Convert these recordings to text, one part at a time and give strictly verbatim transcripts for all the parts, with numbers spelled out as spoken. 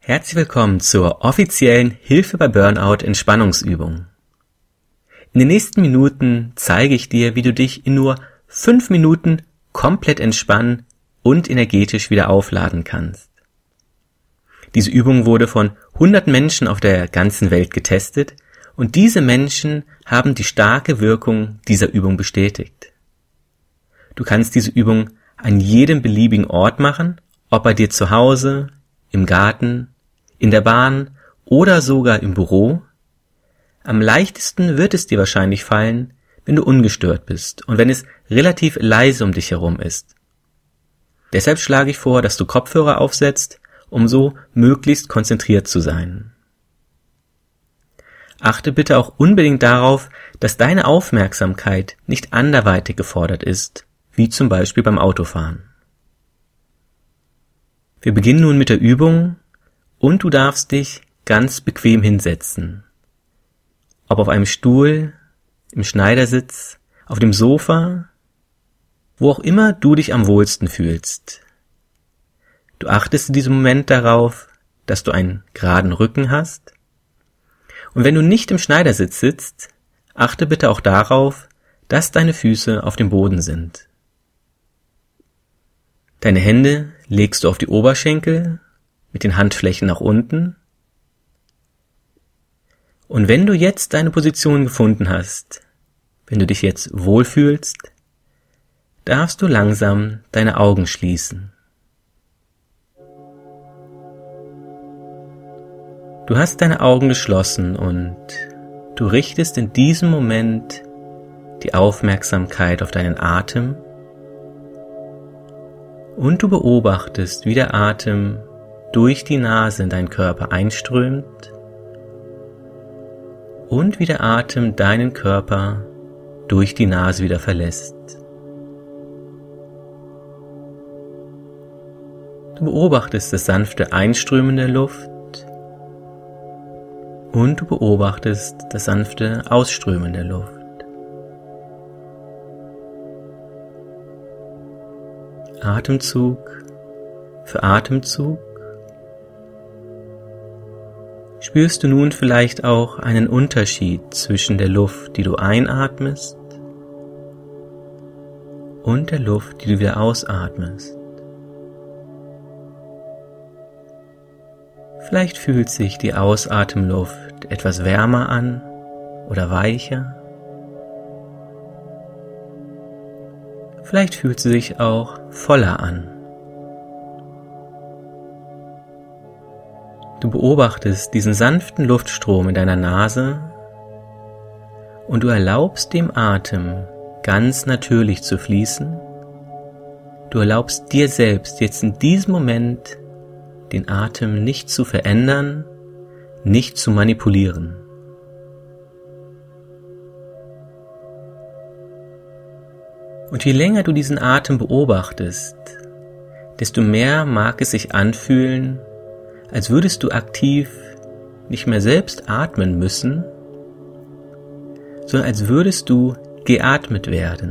Herzlich willkommen zur offiziellen Hilfe bei Burnout Entspannungsübung. In den nächsten Minuten zeige ich dir, wie du dich in nur fünf Minuten komplett entspannen und energetisch wieder aufladen kannst. Diese Übung wurde von hunderten Menschen auf der ganzen Welt getestet und diese Menschen haben die starke Wirkung dieser Übung bestätigt. Du kannst diese Übung an jedem beliebigen Ort machen, ob bei dir zu Hause, im Garten, in der Bahn oder sogar im Büro. Am leichtesten wird es dir wahrscheinlich fallen, wenn du ungestört bist und wenn es relativ leise um dich herum ist. Deshalb schlage ich vor, dass du Kopfhörer aufsetzt, um so möglichst konzentriert zu sein. Achte bitte auch unbedingt darauf, dass deine Aufmerksamkeit nicht anderweitig gefordert ist, wie zum Beispiel beim Autofahren. Wir beginnen nun mit der Übung und du darfst dich ganz bequem hinsetzen. Ob auf einem Stuhl, im Schneidersitz, auf dem Sofa, wo auch immer du dich am wohlsten fühlst. Du achtest in diesem Moment darauf, dass du einen geraden Rücken hast. Und wenn du nicht im Schneidersitz sitzt, achte bitte auch darauf, dass deine Füße auf dem Boden sind. Deine Hände legst du auf die Oberschenkel mit den Handflächen nach unten. Und wenn du jetzt deine Position gefunden hast, wenn du dich jetzt wohlfühlst, darfst du langsam deine Augen schließen. Du hast deine Augen geschlossen und du richtest in diesem Moment die Aufmerksamkeit auf deinen Atem und du beobachtest, wie der Atem durch die Nase in deinen Körper einströmt und wie der Atem deinen Körper durch die Nase wieder verlässt. Du beobachtest das sanfte Einströmen der Luft und du beobachtest das sanfte Ausströmen der Luft. Atemzug für Atemzug spürst du nun vielleicht auch einen Unterschied zwischen der Luft, die du einatmest, und der Luft, die du wieder ausatmest. Vielleicht fühlt sich die Ausatemluft etwas wärmer an oder weicher. Vielleicht fühlt sie sich auch voller an. Du beobachtest diesen sanften Luftstrom in deiner Nase und du erlaubst dem Atem ganz natürlich zu fließen. Du erlaubst dir selbst jetzt in diesem Moment den Atem nicht zu verändern, nicht zu manipulieren. Und je länger du diesen Atem beobachtest, desto mehr mag es sich anfühlen, als würdest du aktiv nicht mehr selbst atmen müssen, sondern als würdest du geatmet werden.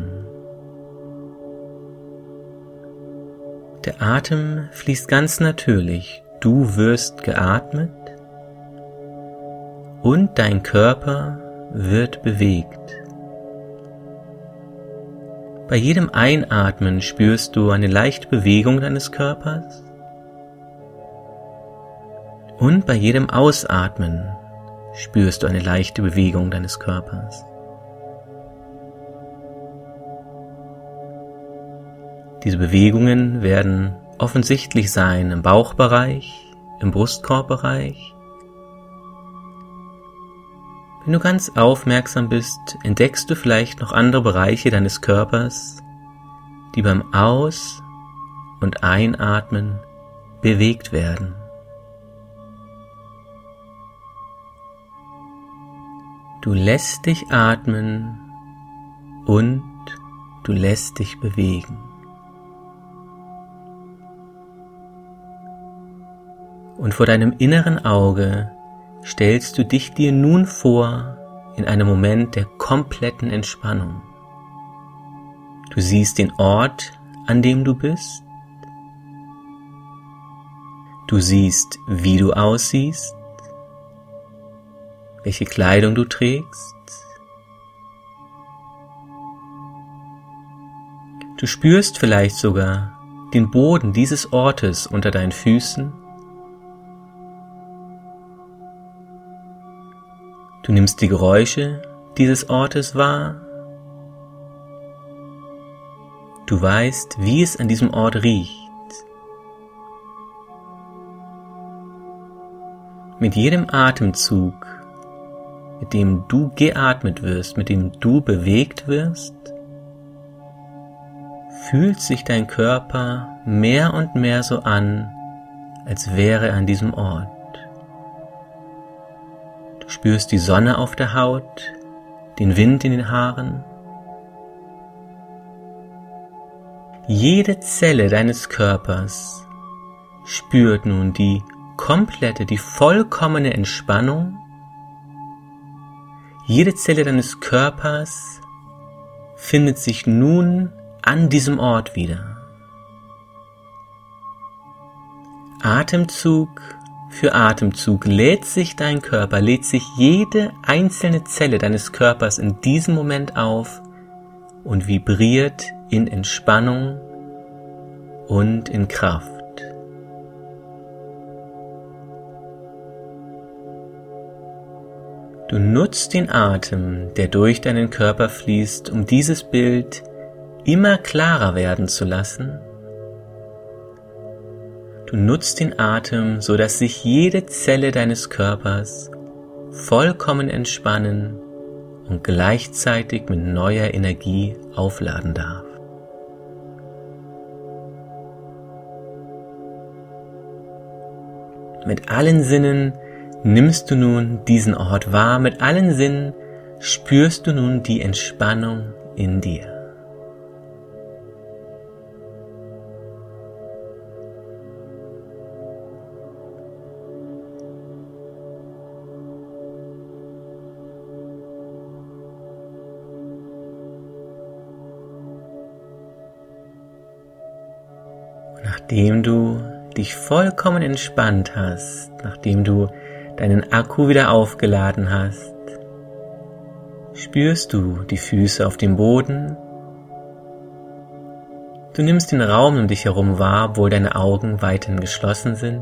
Der Atem fließt ganz natürlich, du wirst geatmet und dein Körper wird bewegt. Bei jedem Einatmen spürst du eine leichte Bewegung deines Körpers und bei jedem Ausatmen spürst du eine leichte Bewegung deines Körpers. Diese Bewegungen werden offensichtlich sein im Bauchbereich, im Brustkorbbereich. Wenn du ganz aufmerksam bist, entdeckst du vielleicht noch andere Bereiche deines Körpers, die beim Aus- und Einatmen bewegt werden. Du lässt dich atmen und du lässt dich bewegen. Und vor deinem inneren Auge stellst du dich dir nun vor in einem Moment der kompletten Entspannung. Du siehst den Ort, an dem du bist. Du siehst, wie du aussiehst, welche Kleidung du trägst. Du spürst vielleicht sogar den Boden dieses Ortes unter deinen Füßen. Du nimmst die Geräusche dieses Ortes wahr. Du weißt, wie es an diesem Ort riecht. Mit jedem Atemzug, mit dem du geatmet wirst, mit dem du bewegt wirst, fühlt sich dein Körper mehr und mehr so an, als wäre er an diesem Ort. Du spürst die Sonne auf der Haut, den Wind in den Haaren. Jede Zelle deines Körpers spürt nun die komplette, die vollkommene Entspannung. Jede Zelle deines Körpers findet sich nun an diesem Ort wieder. Atemzug für Atemzug lädt sich dein Körper, lädt sich jede einzelne Zelle deines Körpers in diesem Moment auf und vibriert in Entspannung und in Kraft. Du nutzt den Atem, der durch deinen Körper fließt, um dieses Bild immer klarer werden zu lassen. Du nutzt den Atem, so dass sich jede Zelle deines Körpers vollkommen entspannen und gleichzeitig mit neuer Energie aufladen darf. Mit allen Sinnen nimmst du nun diesen Ort wahr, mit allen Sinnen spürst du nun die Entspannung in dir. Nachdem du dich vollkommen entspannt hast, nachdem du deinen Akku wieder aufgeladen hast, spürst du die Füße auf dem Boden. Du nimmst den Raum um dich herum wahr, obwohl deine Augen weiterhin geschlossen sind.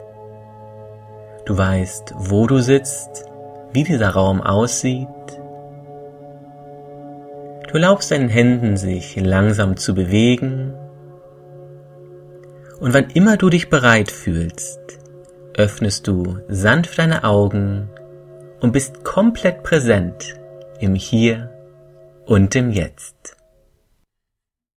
Du weißt, wo du sitzt, wie dieser Raum aussieht. Du erlaubst deinen Händen, sich langsam zu bewegen. Und wann immer du dich bereit fühlst, öffnest du sanft deine Augen und bist komplett präsent im Hier und im Jetzt.